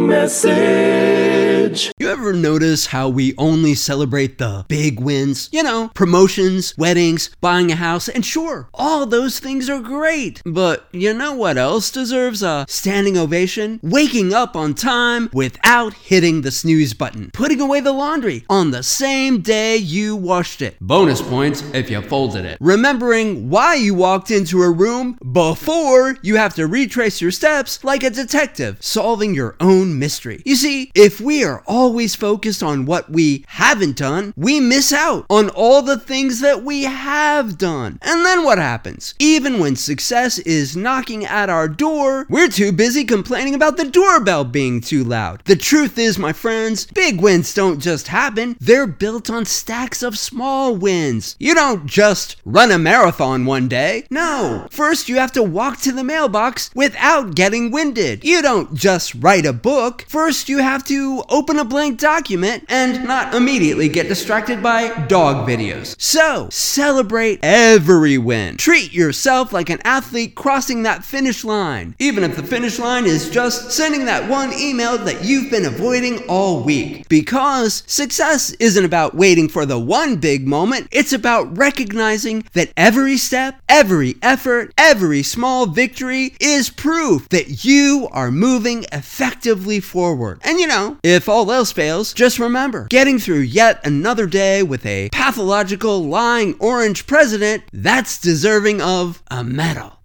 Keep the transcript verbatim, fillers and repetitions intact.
message. You ever notice how we only celebrate the big wins? You know, promotions, weddings, buying a house, and sure, all those things are great. But you know what else deserves a standing ovation? Waking up on time without hitting the snooze button. Putting away the laundry on the same day you washed it. Bonus points if you folded it. Remembering why you walked into a room before you have to retrace your steps like a detective solving your own mystery. You see, if we are always focused on what we haven't done, we miss out on all the things that we have done. And then what happens? Even when success is knocking at our door, we're too busy complaining about the doorbell being too loud. The truth is, my friends, big wins don't just happen. They're built on stacks of small wins. You don't just run a marathon one day. No. First, you have to walk to the mailbox without getting winded. You don't just write a book. First, you have to open a blank document and not immediately get distracted by dog videos. So, celebrate every win. Treat yourself like an athlete crossing that finish line, even if the finish line is just sending that one email that you've been avoiding all week. Because success isn't about waiting for the one big moment, it's about recognizing that every step, every effort, every small victory is proof that you are moving effectively forward. And you know, if all else fails, just remember, getting through yet another day with a pathological lying orange president, that's deserving of a medal.